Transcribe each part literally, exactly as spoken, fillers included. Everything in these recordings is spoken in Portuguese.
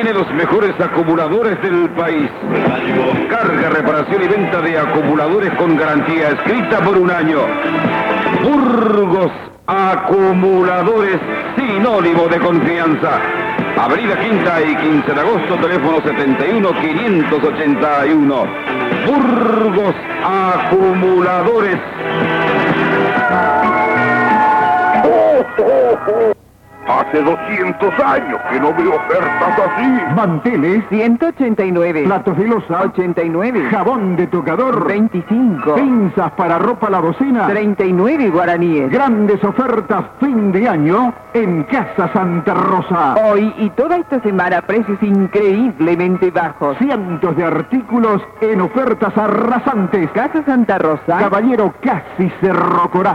tiene los mejores acumuladores del país. Carga, reparación y venta de acumuladores con garantía escrita por un año. Burgos Acumuladores, sinónimo de confianza. Avenida Quinta y quince de agosto, teléfono setenta y uno, quinientos ochenta y uno. Burgos Acumuladores. ¡Oh, oh, oh! Hace doscientos años que no veo ofertas así. Manteles, ciento ochenta y nueve. platos de loza, ochenta y nueve. jabón de tocador, veinticinco. pinzas para ropa la docena, treinta y nueve guaraníes. grandes ofertas fin de año en Casa Santa Rosa. Hoy y toda esta semana precios increíblemente bajos. Cientos de artículos en ofertas arrasantes. Casa Santa Rosa. Caballero casi Cerro Corá.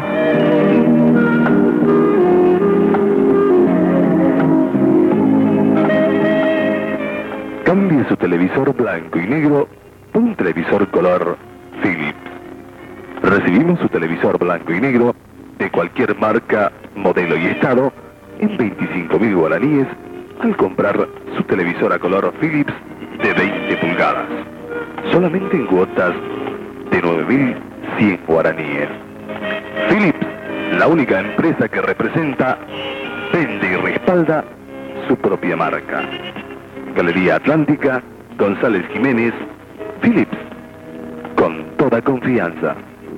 Cambie su televisor blanco y negro por un televisor color Philips. Recibimos su televisor blanco y negro de cualquier marca, modelo y estado en veinticinco mil guaraníes al comprar su televisor a color Philips de veinte pulgadas. Solamente en cuotas de nueve mil cien guaraníes. Philips, la única empresa que representa, vende y respalda su propia marca. Galería Atlántica, González Jiménez, Philips, con toda confianza.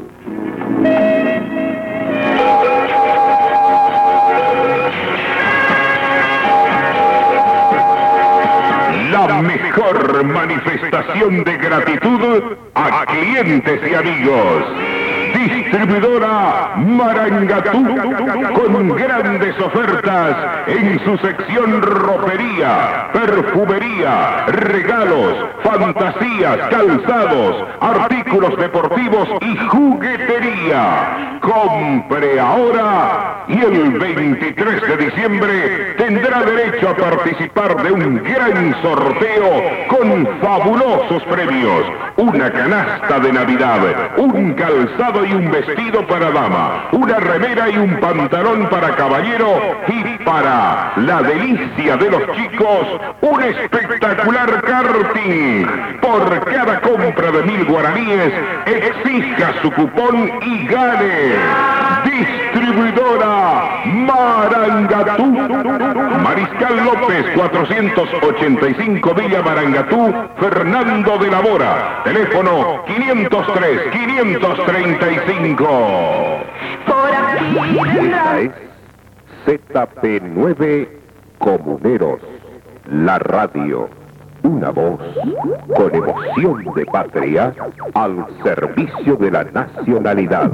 La mejor manifestación de gratitud a clientes y amigos. Distribuidora Marangatú, con grandes ofertas en su sección ropería, perfumería, regalos, fantasías, calzados, artículos deportivos y juguetería. Compre ahora y el veintitrés de diciembre tendrá derecho a participar de un gran sorteo con fabulosos premios. Una canasta de Navidad, un calzado y un vestido para dama, una remera y un pantalón para caballero, y para la delicia de los chicos, un espectacular karting. Por cada compra de mil guaraníes, exija su cupón y gane. Distribuidora Marangatú, Mariscal López cuatrocientos ochenta y cinco, Villa Marangatú, Fernando de la Mora. Teléfono quinientos tres, quinientos treinta y cinco. Esta es Z P nueve Comuneros, la radio. Una voz con emoción de patria al servicio de la nacionalidad.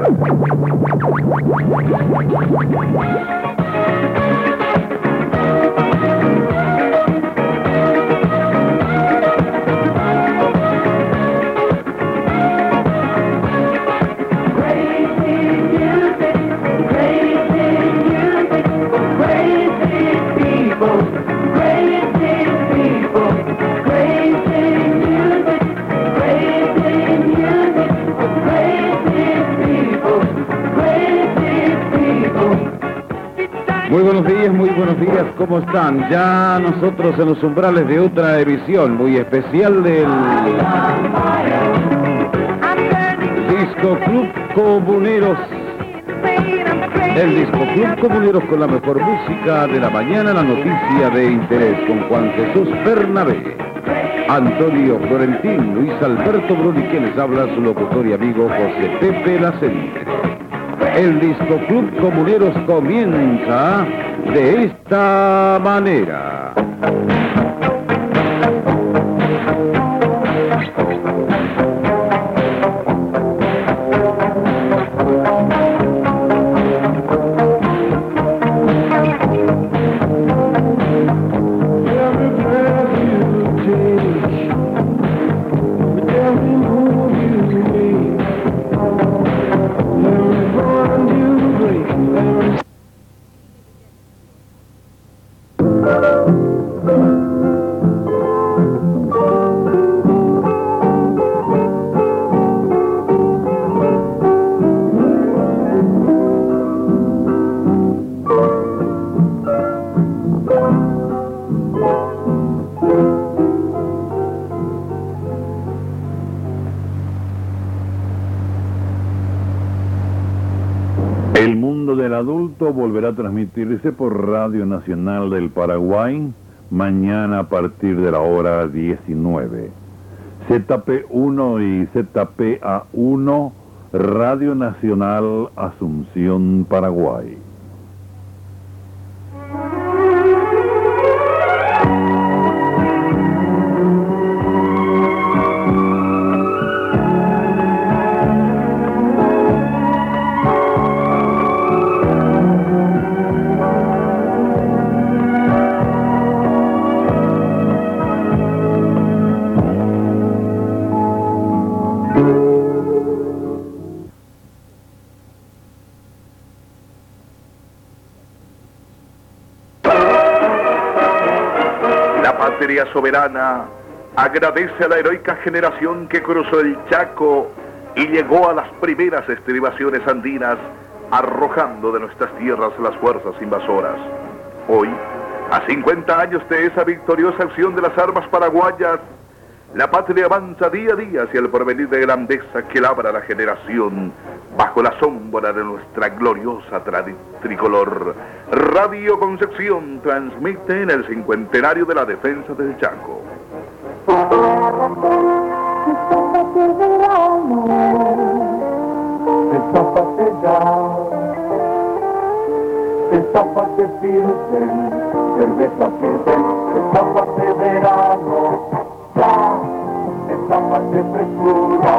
Muy buenos días, muy buenos días, ¿cómo están? Ya nosotros en los umbrales de otra emisión muy especial del Disco Club Comuneros. El Disco Club Comuneros con la mejor música de la mañana, la noticia de interés con Juan Jesús Bernabé, Antonio Florentín, Luis Alberto Bruni, quien les habla su locutor y amigo José Pepe Lacente. El Disco Club Comuneros comienza de esta manera. Mundo del Adulto volverá a transmitirse por Radio Nacional del Paraguay mañana a partir de la hora diecinueve. Z P uno y Z P A uno, Radio Nacional Asunción, Paraguay. Soberana agradece a la heroica generación que cruzó el Chaco y llegó a las primeras estribaciones andinas, arrojando de nuestras tierras las fuerzas invasoras. Hoy, a cincuenta años de esa victoriosa acción de las armas paraguayas, la patria avanza día a día hacia el porvenir de grandeza que labra la generación bajo la sombra de nuestra gloriosa tri tricolor. Radio Concepción transmite en el cincuentenario de la defensa del Chaco. Destápate ya, destápate Pilsen, cerveza Pilsen, destápate verano, ya, destápate frescura,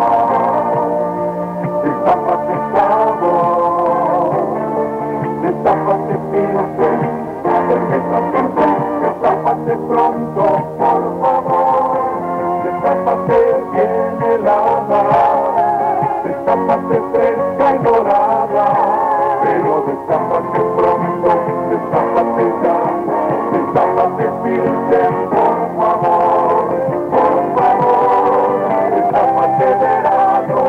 destápate sabor, destápate Pilsen, cerveza Pilsen, destápate pronto, por favor, destápate bien helada, destápate fresca y dorada, pero destápate pronto, destápate ya, destápate Pilsen, por favor, por favor, destápate verano,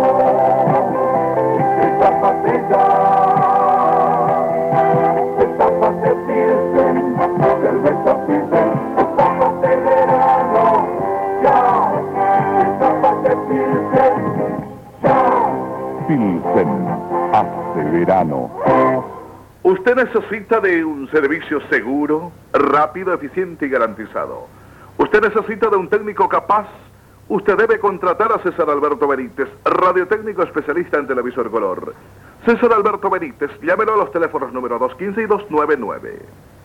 destápate ya, destápate Pilsen, cerveza Pilsen, destápate verano, ya, destápate Pilsen, ya. Pilsen hace verano. Usted necesita de un servicio seguro, rápido, eficiente y garantizado. Usted necesita de un técnico capaz. Usted debe contratar a César Alberto Benítez, radiotécnico especialista en televisor color. César Alberto Benítez, llámelo a los teléfonos número dos uno cinco y dos nueve nueve.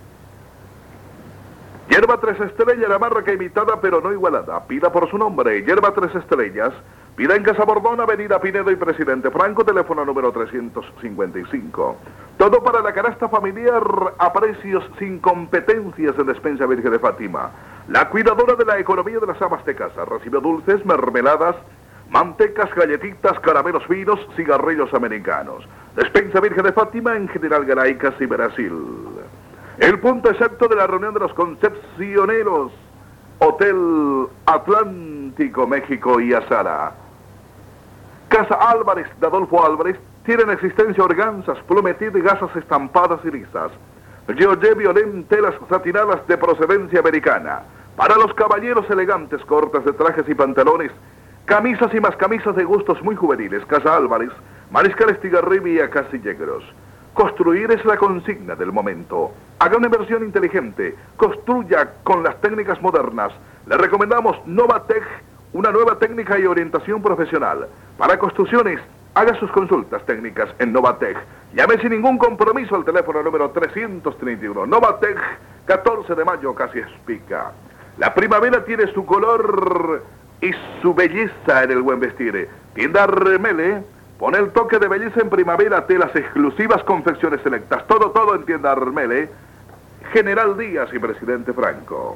Hierba Tres Estrellas, la marca imitada pero no igualada. Pida por su nombre, Hierba Tres Estrellas. Pida en Casa Bordón, Avenida Pinedo y Presidente Franco, teléfono número trescientos cincuenta y cinco. Todo para la canasta familiar a precios sin competencias en Despensa Virgen de Fátima. La cuidadora de la economía de las amas de casa. Recibe dulces, mermeladas, mantecas, galletitas, caramelos finos, cigarrillos americanos. Despensa Virgen de Fátima en General Garay, casi Brasil. El punto exacto de la reunión de los concepcioneros. Hotel Atlántico, México y Azara. Casa Álvarez de Adolfo Álvarez tienen existencia organzas, plumetid y gasas estampadas y lisas. George Violet, telas satinadas de procedencia americana. Para los caballeros elegantes, cortes de trajes y pantalones, camisas y más camisas de gustos muy juveniles. Casa Álvarez, Mariscal Estigarribia y Casillegros. Construir es la consigna del momento. Haga una inversión inteligente. Construya con las técnicas modernas. Le recomendamos Novatec, una nueva técnica y orientación profesional. Para construcciones, haga sus consultas técnicas en Novatec. Llame sin ningún compromiso al teléfono número trescientos treinta y uno. Novatec, catorce de mayo, casi Espica. La primavera tiene su color y su belleza en el buen vestir. Tienda Armele pone el toque de belleza en primavera, telas exclusivas, confecciones selectas. Todo, todo en Tienda Armele, General Díaz y Presidente Franco.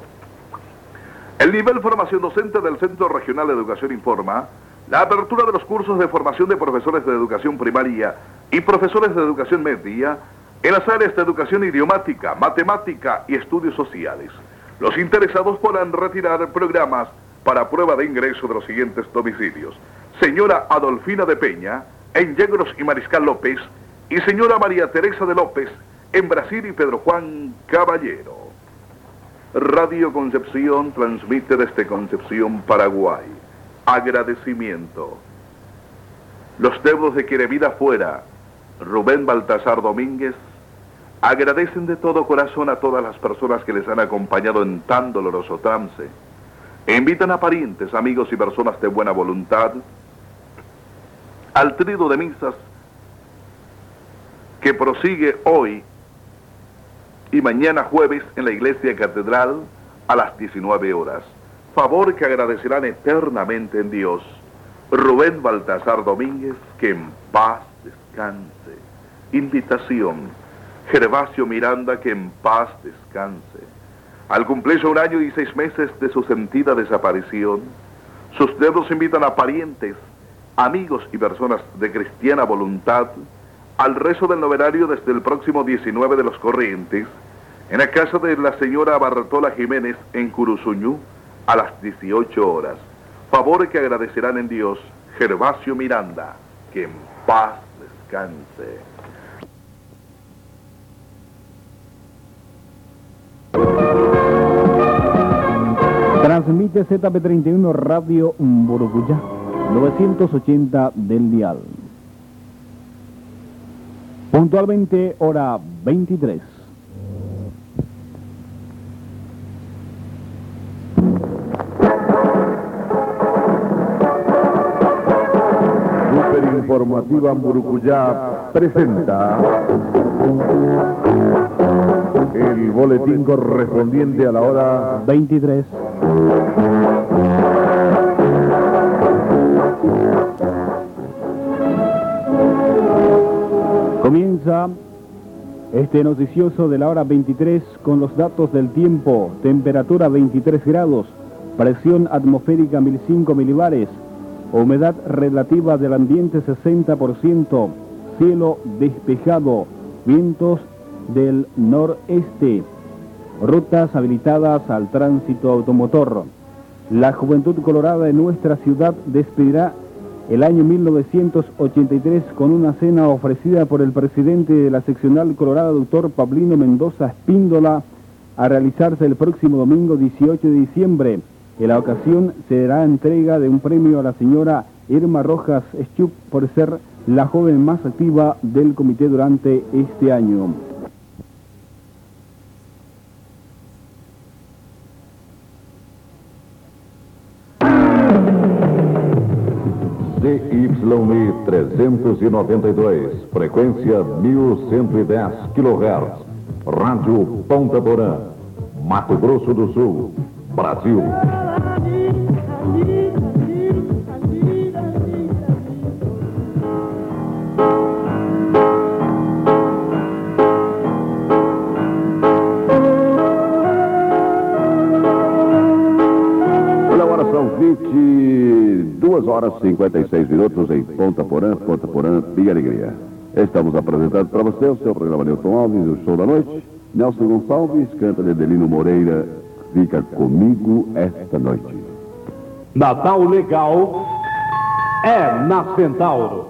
El nivel formación docente del Centro Regional de Educación informa la apertura de los cursos de formación de profesores de educación primaria y profesores de educación media en las áreas de educación idiomática, matemática y estudios sociales. Los interesados podrán retirar programas para prueba de ingreso de los siguientes domicilios: señora Adolfina de Peña, en Yegros y Mariscal López, y señora María Teresa de López, en Brasil y Pedro Juan Caballero. Radio Concepción transmite desde Concepción, Paraguay. Agradecimiento. Los deudos de Quiere Vida Fuera Rubén Baltasar Domínguez, agradecen de todo corazón a todas las personas que les han acompañado en tan doloroso trance, e invitan a parientes, amigos y personas de buena voluntad al trío de misas que prosigue hoy y mañana jueves en la iglesia catedral a las diecinueve horas. Favor que agradecerán eternamente en Dios. Rubén Baltasar Domínguez, que en paz descanse. Invitación, Gervasio Miranda, que en paz descanse. Al cumplirse un año y seis meses de su sentida desaparición, sus dedos invitan a parientes, amigos y personas de cristiana voluntad al rezo del novenario desde el próximo diecinueve de los Corrientes, en la casa de la señora Bartola Jiménez en Curuzuñú, a las dieciocho horas. Favor que agradecerán en Dios. Gervasio Miranda, que en paz descanse. Transmite Z P treinta y uno Radio Mburucuyá, novecientos ochenta del dial. Puntualmente, hora veintitrés. Superinformativa Mburucuyá presenta el boletín correspondiente a la hora veintitrés. Comienza este noticioso de la hora veintitrés con los datos del tiempo. Temperatura veintitrés grados, presión atmosférica mil cinco milibares, humedad relativa del ambiente sesenta por ciento, cielo despejado, vientos del noreste, rutas habilitadas al tránsito automotor. La Juventud Colorada de nuestra ciudad despedirá el año mil novecientos ochenta y tres con una cena ofrecida por el presidente de la seccional colorada, doctor Pablino Mendoza Espíndola, a realizarse el próximo domingo dieciocho de diciembre. En la ocasión será entrega de un premio a la señora Irma Rojas Schupp por ser la joven más activa del comité durante este año. D Y trezentos e noventa e dois, frequência mil cento e dez quilohertz, Rádio Ponta Porã, Mato Grosso do Sul, Brasil. vinte e duas horas e cinquenta e seis minutos em Ponta Porã, Ponta Porã e Alegria. Estamos apresentando para você o seu programa Nilton Alves, o Show da Noite. Nelson Gonçalves canta de Adelino Moreira, Fica Comigo Esta Noite. Natal legal é na Centauro.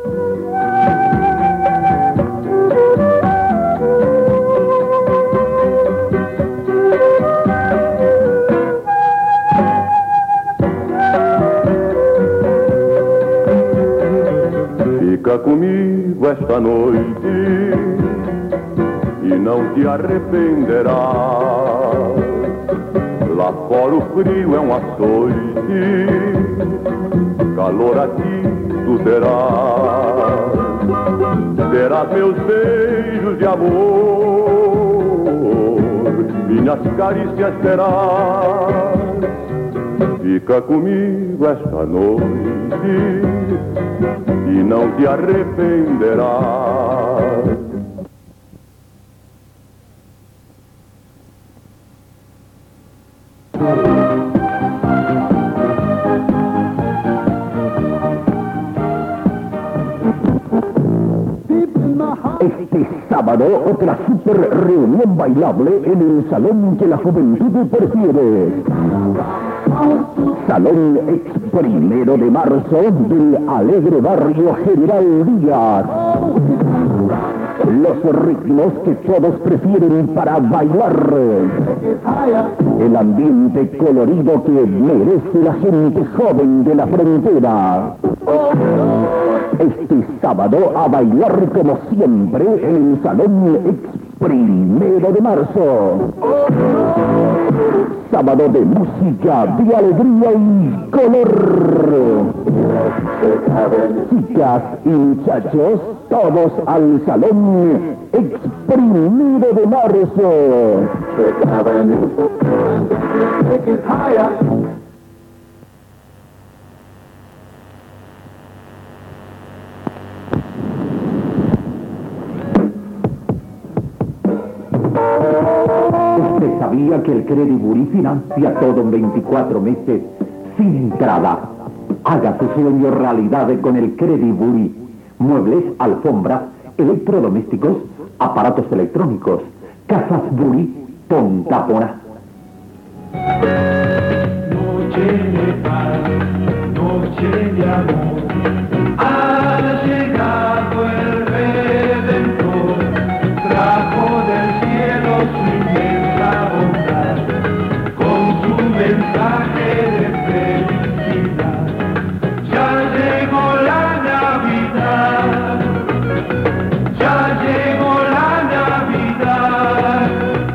Fica comigo esta noite e não te arrependerás. Lá fora o frio é um açoite, calor aqui tu terás. Terás meus beijos de amor, minhas carícias terás. Fica comigo esta noite e não te arrependerás. Este sábado, otra super reunión bailable en el salón que la juventud prefiere. Salón ex primero de marzo del alegre barrio General Díaz. Los ritmos que todos prefieren para bailar. El ambiente colorido que merece la gente joven de la frontera. este sábado a bailar como siempre en el Salón Ex Primero de Marzo. Sábado de música, de alegría y color. Chicas y muchachos, todos al Salón Ex Primero de Marzo. ¿Usted sabía que el Crediburi financia todo en veinticuatro meses sin entrada? Haga su sueño realidad con el Crediburi. Muebles, alfombras, electrodomésticos, aparatos electrónicos. Casas Buri, Punta Pona. Noche de paz, noche de amor, ha llegado el Redentor, trajo del cielo su inmensa bondad, con su mensaje de felicidad. Ya llegó la Navidad, ya llegó la Navidad.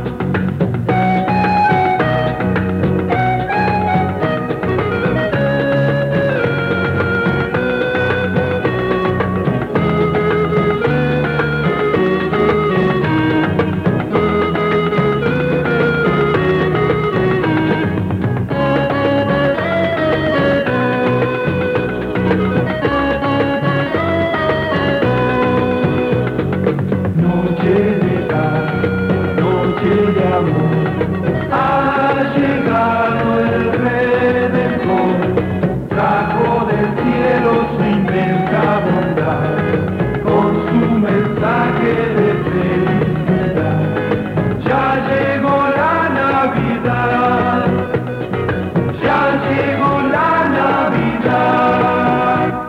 Noche de paz, noche de amor, ha llegado el Redentor, trajo del cielo su inmensa bondad, con su mensaje de felicidad. Ya llegó la Navidad, ya llegó la Navidad.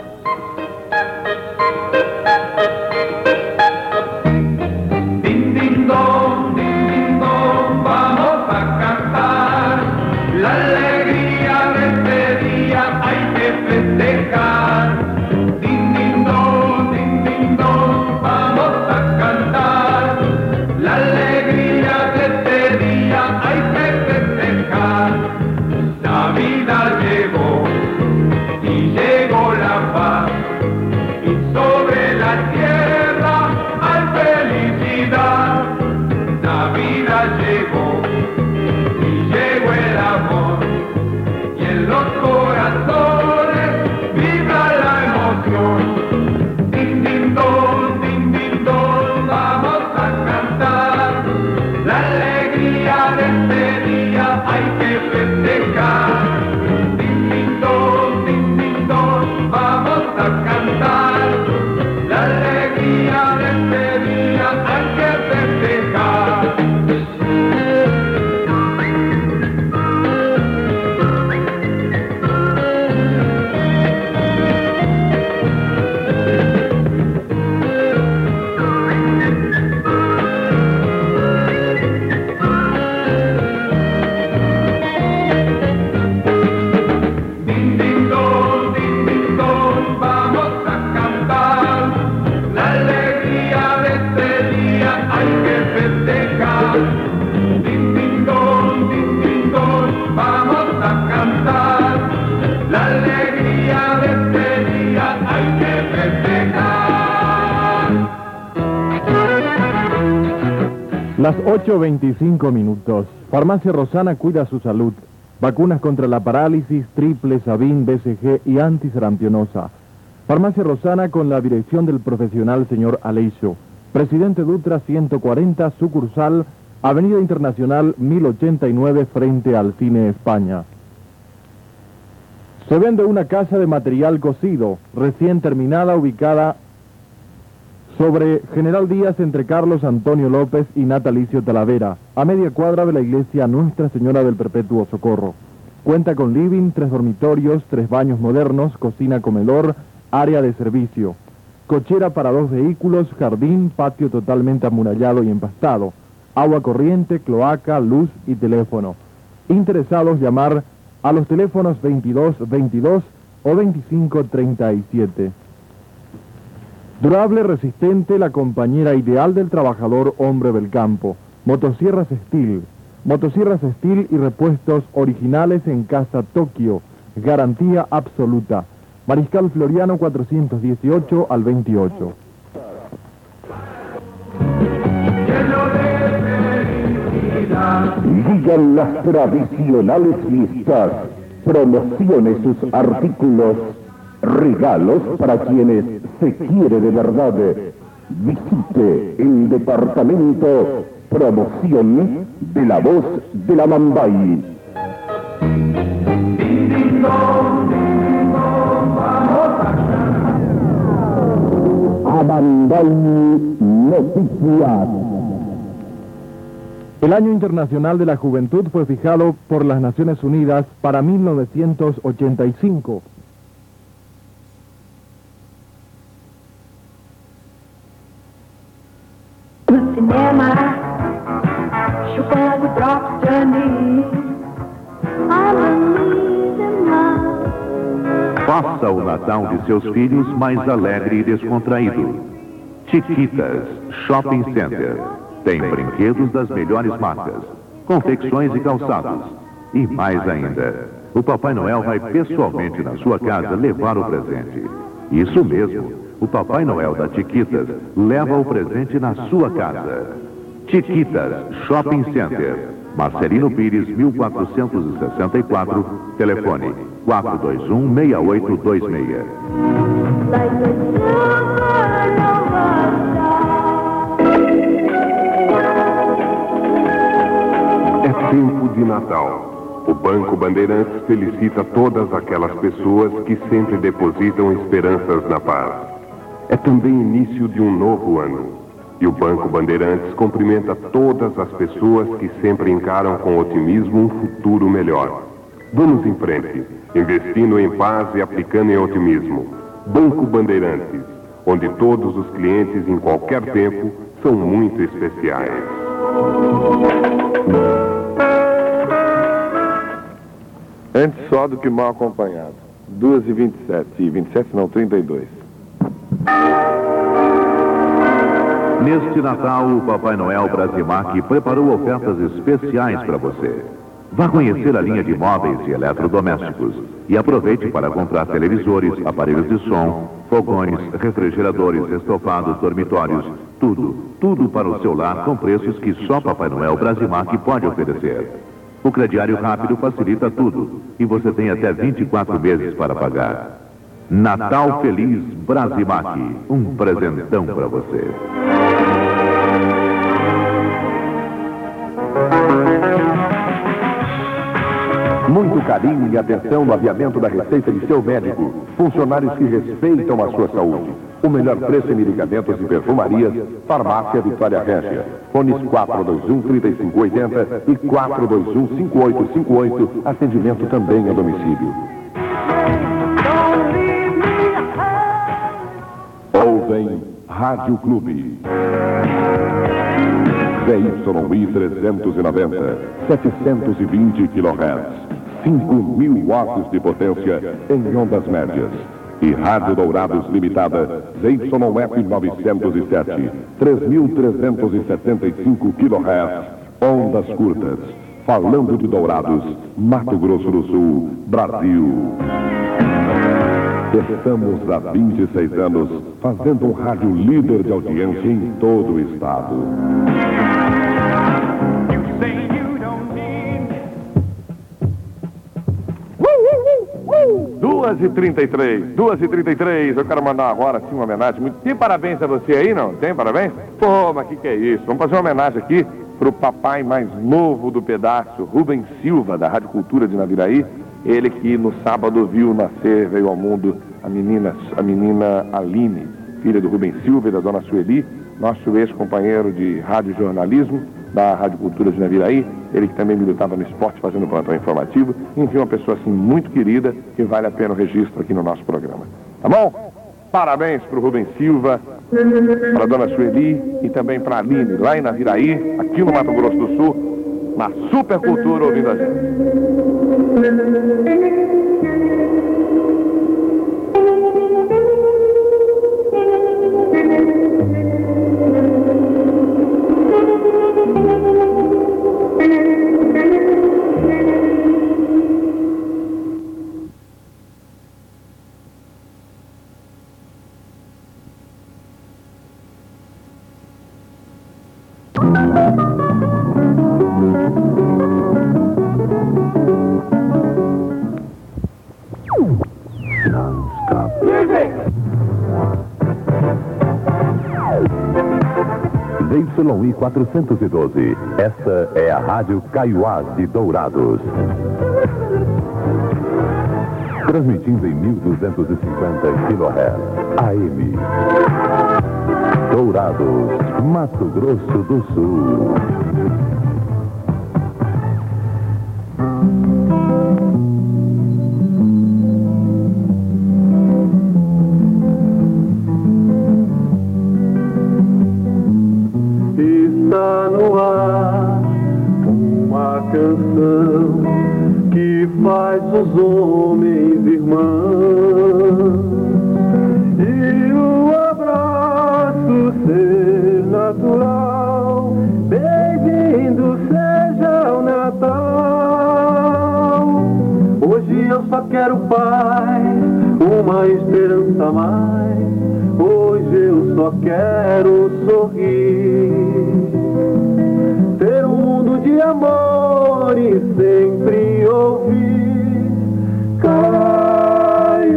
Din, din, don, din, din, don, vamos a cantar. La alegría de este día hay que festejar. Din, din, don, din, din, don, vamos a cantar. La alegría de este día hay que festejar. Navidad llegó y llegó la paz, y sobre la tierra hay felicidad. Navidad llegó y llegó el amor, y en los corazones vibra la emoción. Din, din, don, din, din, don, vamos a cantar. La alegría de este día hay que festejar. Din, din, don, din, din, don, vamos a cantar. La alegría de este día hay que festejar. Din, din, don, din, din, don, vamos a cantar. La alegría de este día hay que festejar. Din, din, don, din, din, don, vamos a cantar. La alegría de este día hay que festejar. Las ocho veinticinco minutos. Farmacia Rosana cuida su salud. Vacunas contra la parálisis, triple, Sabin, B C G y antisarampionosa. Farmacia Rosana con la dirección del profesional señor Aleixo. Presidente Dutra ciento cuarenta, sucursal, Avenida Internacional mil ochenta y nueve frente al Cine España. Se vende una casa de material cocido, recién terminada, ubicada sobre General Díaz entre Carlos Antonio López y Natalicio Talavera, a media cuadra de la iglesia Nuestra Señora del Perpetuo Socorro. Cuenta con living, tres dormitorios, tres baños modernos, cocina comedor, área de servicio, cochera para dos vehículos, jardín, patio totalmente amurallado y empastado, agua corriente, cloaca, luz y teléfono. Interesados llamar a los teléfonos veintidós veintidós o veinticinco treinta y siete. Durable, resistente, la compañera ideal del trabajador hombre del campo. Motosierras Steel. Motosierras Steel y repuestos originales en Casa Tokio. Garantía absoluta. Mariscal Floriano cuatrocientos dieciocho al veintiocho. Digan las tradicionales fiestas, promocione sus artículos, regalos para quienes se quiere de verdad. Visite el departamento Promoción de la Voz de la Mambay. Amambay Noticias. El Año Internacional de la Juventud fue fijado por las Naciones Unidas para mil novecientos ochenta y cinco. Faça o Natal de seus filhos mais alegre e descontraído. Chiquitas Shopping Center. Tem brinquedos das melhores marcas, confecções e calçados. E mais ainda, o Papai Noel vai pessoalmente na sua casa levar o presente. Isso mesmo, o Papai Noel da Chiquitas leva o presente na sua casa. Chiquitas Shopping Center, Marcelino Pires, mil quatrocentos e sessenta e quatro, telefone quatro dois um, seis oito dois seis. É tempo de Natal. O Banco Bandeirantes felicita todas aquelas pessoas que sempre depositam esperanças na paz. É também início de um novo ano. E o Banco Bandeirantes cumprimenta todas as pessoas que sempre encaram com otimismo um futuro melhor. Vamos em frente, investindo em paz e aplicando em otimismo. Banco Bandeirantes, onde todos os clientes em qualquer tempo são muito especiais. Antes só do que mal acompanhado. duas e vinte e sete. E vinte e sete não, trinta e dois. Neste Natal, o Papai Noel Brasimac preparou ofertas especiais para você. Vá conhecer a linha de móveis e eletrodomésticos e aproveite para comprar televisores, aparelhos de som, fogões, refrigeradores, estofados, dormitórios, tudo, tudo para o seu lar com preços que só Papai Noel Brasimac pode oferecer. O crediário rápido facilita tudo e você tem até vinte e quatro meses para pagar. Natal Feliz Brasimac, um presentão para você. Muito carinho e atenção no aviamento da receita de seu médico. Funcionários que respeitam a sua saúde. O melhor preço em medicamentos e perfumarias. Farmácia Vitória Régia. Fones quatro dois um, três cinco oito zero e quatro dois um, cinco oito cinco oito. Atendimento também a domicílio. Ouvem Rádio Clube. Z Y I trezentos e noventa, setecentos e vinte quilohertz, cinco mil watts de potência em ondas médias. E Rádio Dourados Limitada, Z Y F novecentos e sete, três mil trezentos e setenta e cinco quilohertz, ondas curtas. Falando de Dourados, Mato Grosso do Sul, Brasil. Estamos há vinte e seis anos fazendo um rádio líder de audiência em todo o estado. duas e trinta e três, duas e trinta e três, eu quero mandar agora sim uma homenagem. Muito... Tem parabéns a você aí, não? Tem parabéns? Pô, mas que que é isso? Vamos fazer uma homenagem aqui pro papai mais novo do pedaço, Rubens Silva, da Rádio Cultura de Naviraí. Ele que no sábado viu nascer, veio ao mundo a menina, a menina Aline, filha do Rubens Silva e da dona Sueli, nosso ex-companheiro de rádio jornalismo da Rádio Cultura de Naviraí, ele que também militava no esporte fazendo plantão informativo, enfim, uma pessoa assim muito querida que vale a pena o registro aqui no nosso programa. Tá bom? Parabéns para o Rubens Silva, para a dona Sueli e também para a Aline, lá em Naviraí, aqui no Mato Grosso do Sul, na Super Cultura ouvindo a gente. Z Y I quatrocentos e doze. Essa é a Rádio Caiuás de Dourados. Transmitindo em mil duzentos e cinquenta quilohertz A M. Dourados, Mato Grosso do Sul. Está no ar uma canção que faz os homens irmãos e o abraço ser natural, bem-vindo seja o Natal. Hoje eu só quero paz, uma esperança a mais. Hoje eu só quero sorrir, ter um mundo de amor e sempre ouvir Caiuás.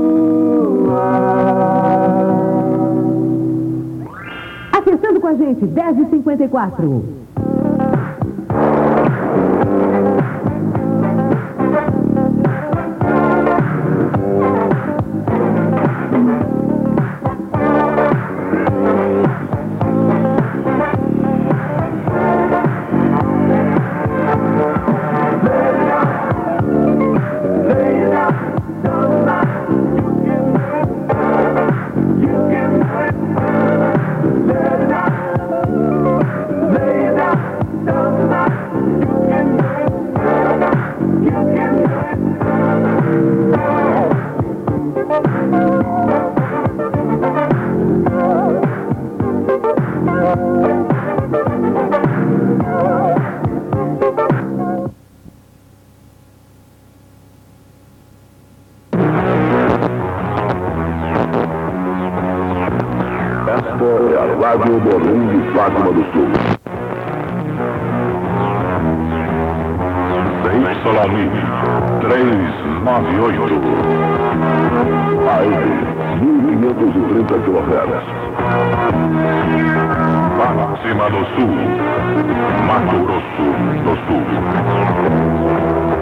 Acessando com a gente, dez e cinquenta e quatro. Rádio Bolim de Fátima do Sul. Z Y I trezentos e noventa e oito. A M, mil quinhentos e trinta quilohertz. Fátima do Sul, Mato Grosso do Sul.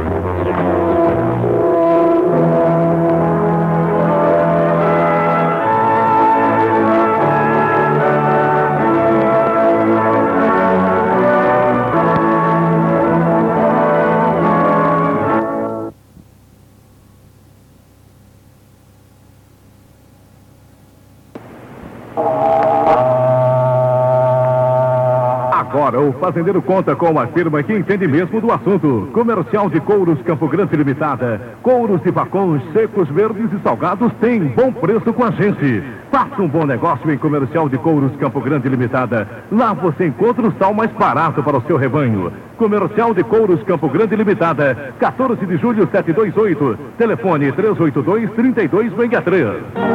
Agora, o fazendeiro conta com uma firma que entende mesmo do assunto. Comercial de Couros Campo Grande Limitada. Couros e bacões secos, verdes e salgados tem bom preço com a gente. Faça um bom negócio em Comercial de Couros Campo Grande Limitada. Lá você encontra o sal mais barato para o seu rebanho. Comercial de Couros Campo Grande Limitada. quatorze de julho, setecentos e vinte e oito. Telefone três oito dois, trinta e dois sessenta e três.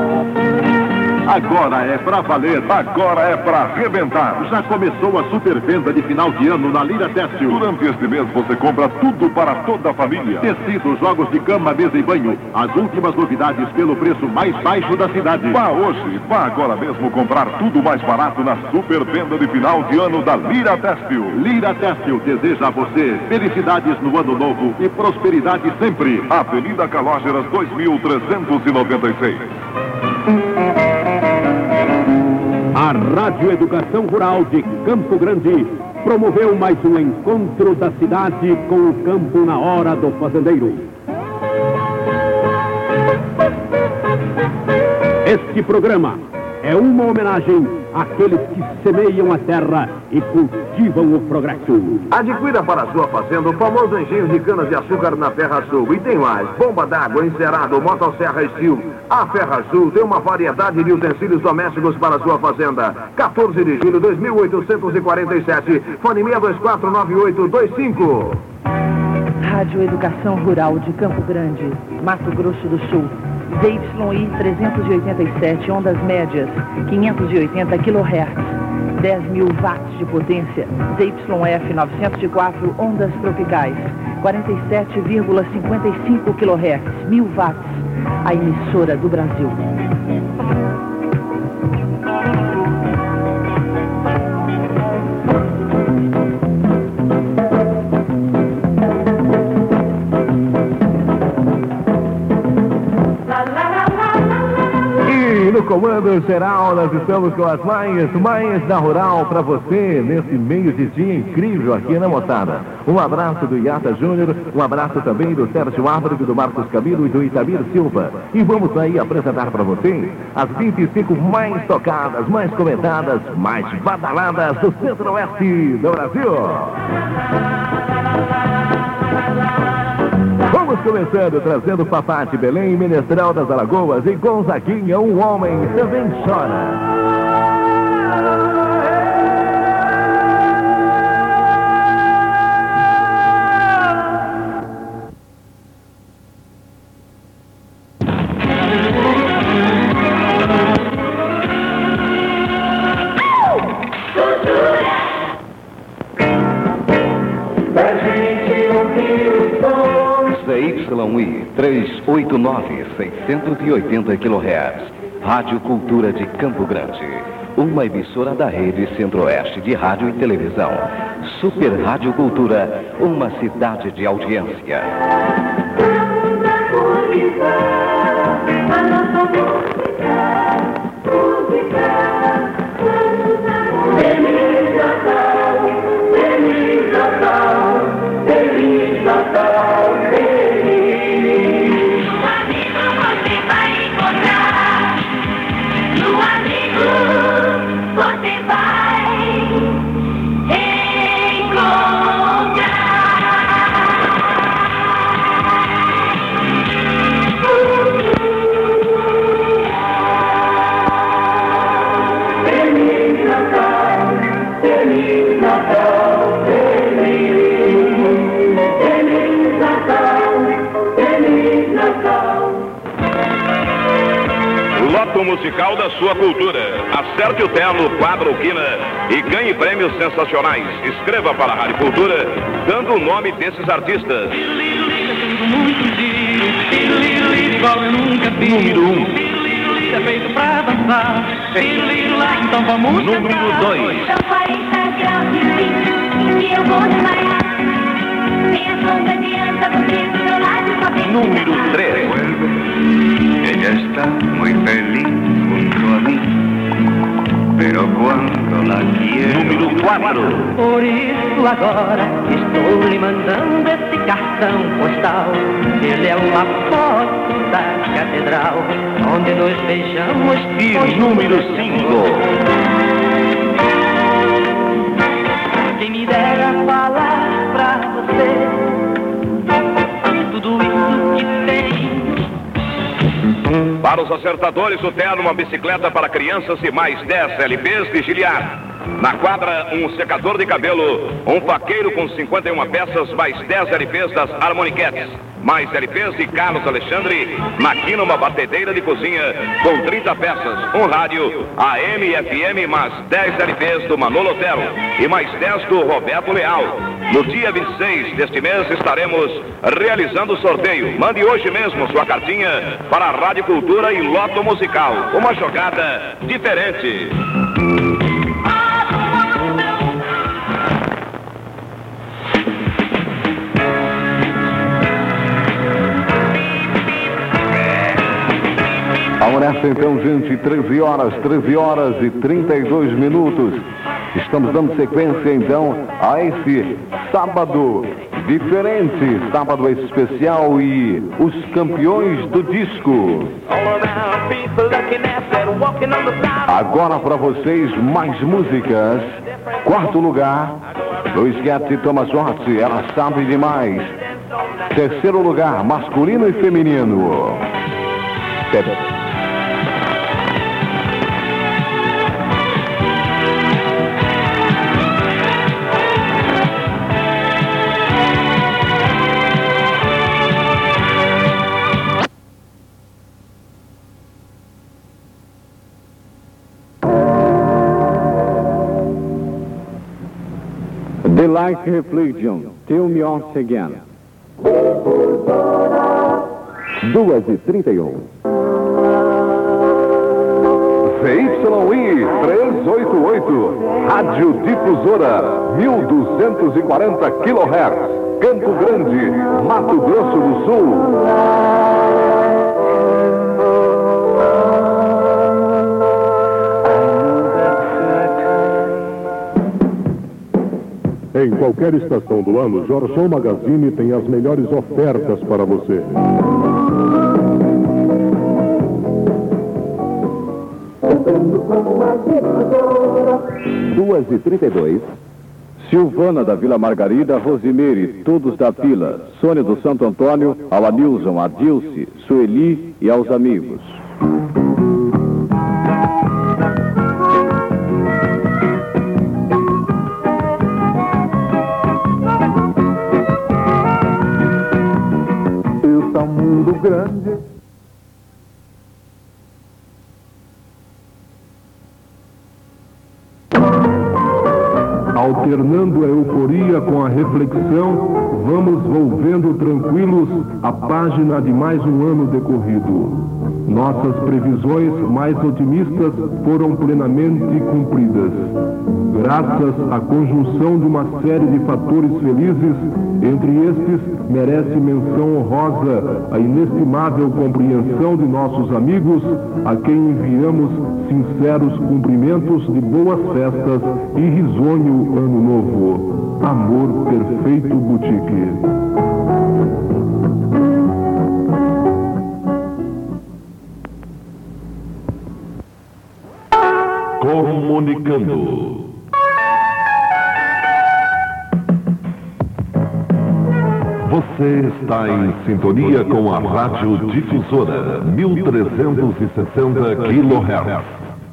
Agora é pra valer, agora é pra arrebentar. Já começou a super venda de final de ano na Lira Têxtil. Durante este mês você compra tudo para toda a família. Tecidos, jogos de cama, mesa e banho. As últimas novidades pelo preço mais baixo da cidade. Vá hoje, vá agora mesmo comprar tudo mais barato na super venda de final de ano da Lira Têxtil. Lira Têxtil deseja a você felicidades no ano novo e prosperidade sempre. Avenida Calógeras dois mil trezentos e noventa e seis. A Rádio Educação Rural de Campo Grande promoveu mais um encontro da cidade com o campo na hora do fazendeiro. Este programa é uma homenagem àqueles que semeiam a terra e cultivam o progresso. Adquira para a sua fazenda o famoso engenho de cana-de-açúcar na Ferra Sul. E tem mais, bomba d'água, encerado, motosserra Steel. A Ferra Sul tem uma variedade de utensílios domésticos para a sua fazenda. quatorze de julho de dois mil oitocentos e quarenta e sete. Fone seis dois quatro nove oito dois cinco. Rádio Educação Rural de Campo Grande, Mato Grosso do Sul. Z Y I trezentos e oitenta e sete, ondas médias, quinhentos e oitenta quilohertz. dez mil watts de potência. Z Y F novecentos e quatro, ondas tropicais. quarenta e sete vírgula cinquenta e cinco quilohertz, mil watts. A emissora do Brasil. No comando geral, nós estamos com as mães, mães da Rural para você nesse meio de dia incrível aqui na moçada. Um abraço do Iata Júnior, um abraço também do Sérgio Ábrego, do Marcos Camilo e do Itamir Silva. E vamos aí apresentar para você as vinte e cinco mais tocadas, mais comentadas, mais badaladas do Centro-Oeste do Brasil. Vamos começando trazendo Papá de Belém, Menestral das Alagoas e Gonzaguinha, um homem também chora. Z Y I trezentos e oitenta e nove, seiscentos e oitenta quilohertz. Rádio Cultura de Campo Grande. Uma emissora da rede Centro-Oeste de rádio e televisão. Super Rádio Cultura, uma cidade de audiência. Loto musical da sua cultura. Acerte o terno, quadro ou quina e ganhe prêmios sensacionais. Escreva para a Rádio Cultura, dando o nome desses artistas. Número um. Número dois. Número três. Ella está muy feliz junto a mí, pero cuando la quiero... Número quatro. Por isso agora estou lhe mandando esse cartão postal. Ele é uma foto da catedral, onde nos beijamos. E número cinco. Quem me dera falar pra você tudo isso que tem. Para os acertadores, o terno, uma bicicleta para crianças e mais dez L Ps de Giliar. Na quadra, um secador de cabelo, um faqueiro com cinquenta e uma peças, mais dez L Ps das Harmoniquettes. Mais L Ps de Carlos Alexandre. Na quina, uma batedeira de cozinha com trinta peças. Um rádio A M e F M, mais dez L Ps do Manolo Otero e mais dez do Roberto Leal. No dia vinte e seis deste mês estaremos realizando o sorteio. Mande hoje mesmo sua cartinha para a Rádio Cultura e Loto Musical. Uma jogada diferente. Vamos nessa então, gente, treze horas, treze horas e trinta e dois minutos. Estamos dando sequência então a esse sábado diferente, sábado especial e os campeões do disco. Agora para vocês mais músicas. Quarto lugar, Luiz Guedes e Thomas Watts, Ela Sabe Demais. Terceiro lugar, masculino e feminino. Pepe. like reflection. Tell me once again. duas e trinta e um. C Y I trezentos e oitenta e oito, Rádio Difusora, mil duzentos e quarenta quilohertz, Campo Grande, Mato Grosso do Sul. Em qualquer estação do ano, Jorjão Magazine tem as melhores ofertas para você. duas e trinta e dois. Silvana da Vila Margarida, Rosemary, todos da Vila, Sônia do Santo Antônio, ao Anilson, a Dilce, Sueli e aos amigos. Está um mundo grande. Alternando a euforia com a reflexão, vamos volvendo tranquilos a página de mais um ano decorrido. Nossas previsões mais otimistas foram plenamente cumpridas. Graças à conjunção de uma série de fatores felizes, entre estes, merece menção honrosa a inestimável compreensão de nossos amigos, a quem enviamos sinceros cumprimentos de boas festas e risonho ano novo. Amor Perfeito Boutique. Comunicando. Você está em sintonia com a Rádio Difusora, mil trezentos e sessenta quilohertz.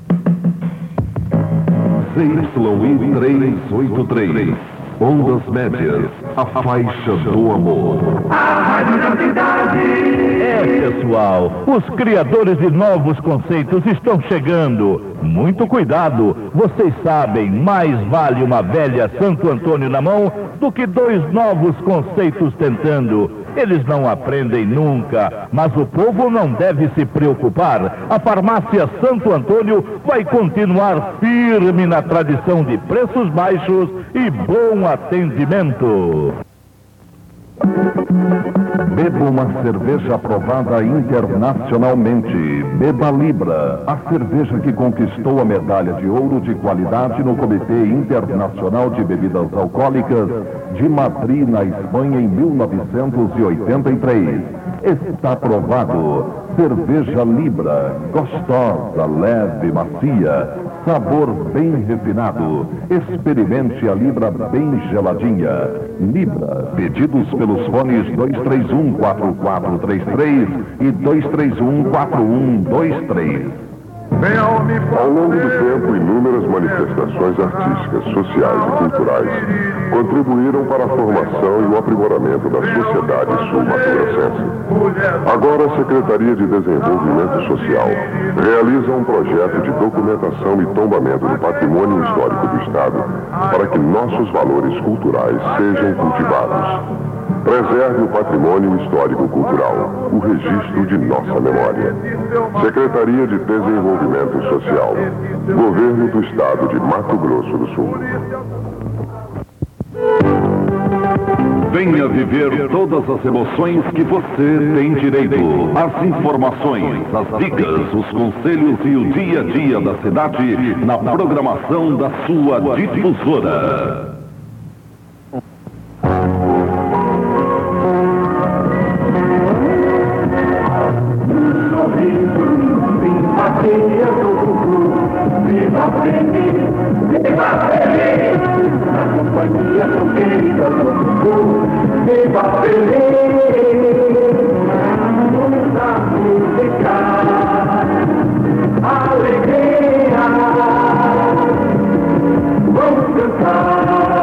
C Y I trezentos e oitenta e três, ondas médias, a faixa do amor. A Rádio da Cidade. É, pessoal, os criadores de novos conceitos estão chegando. Muito cuidado, vocês sabem, mais vale uma velha Santo Antônio na mão do que dois novos conceitos tentando. Eles não aprendem nunca, mas o povo não deve se preocupar. A farmácia Santo Antônio vai continuar firme na tradição de preços baixos e bom atendimento. Beba uma cerveja aprovada internacionalmente. Beba Libra, a cerveja que conquistou a medalha de ouro de qualidade no Comitê Internacional de Bebidas Alcoólicas de Madrid, na Espanha, em mil novecentos e oitenta e três. Está aprovado. Cerveja Libra, gostosa, leve, macia, sabor bem refinado. Experimente a Libra bem geladinha. Libra, pedidos pelos fones dois três um, quatro quatro três três e dois três um, quatro um dois três. Ao longo do tempo, inúmeras manifestações artísticas, sociais e culturais contribuíram para a formação e o aprimoramento da sociedade sul-mato-grossense. Agora, a Secretaria de Desenvolvimento Social realiza um projeto de documentação e tombamento do patrimônio histórico do Estado para que nossos valores culturais sejam cultivados. Preserve o patrimônio histórico-cultural, o registro de nossa memória. Secretaria de Desenvolvimento Social, Governo do Estado de Mato Grosso do Sul. Venha viver todas as emoções que você tem direito. As informações, as dicas, os conselhos e o dia a dia da cidade na programação da sua difusora. Viva feliz, viva feliz, na companhia tão querida do Sul. Viva feliz, vamos a música, alegria, vamos cantar.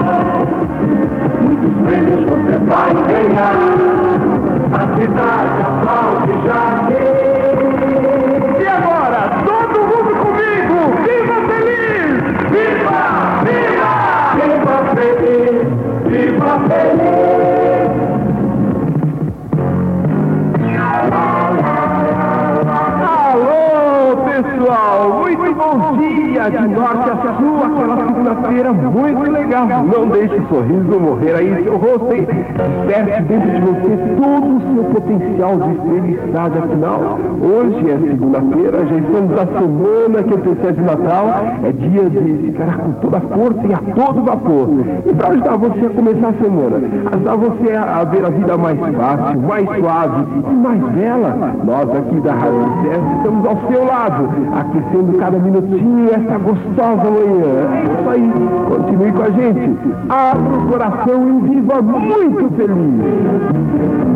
Pessoal, muito bom dia, de norte a sul, aquela segunda-feira muito legal. Não deixe o sorriso morrer aí em seu rosto, hein? Desperte dentro de você todo o seu potencial de felicidade. Afinal, hoje é segunda-feira, já estamos na semana que antecede o Natal, é dia de ficar com toda a força e a todo vapor. E para ajudar você a começar a semana, ajudar você a ver a vida mais fácil, mais suave e mais bela, nós aqui da Rádio Sucesso estamos ao seu lado, aquecendo cada minutinho essa gostosa manhã. É isso aí, continue com a gente. Abra o coração e viva muito feliz.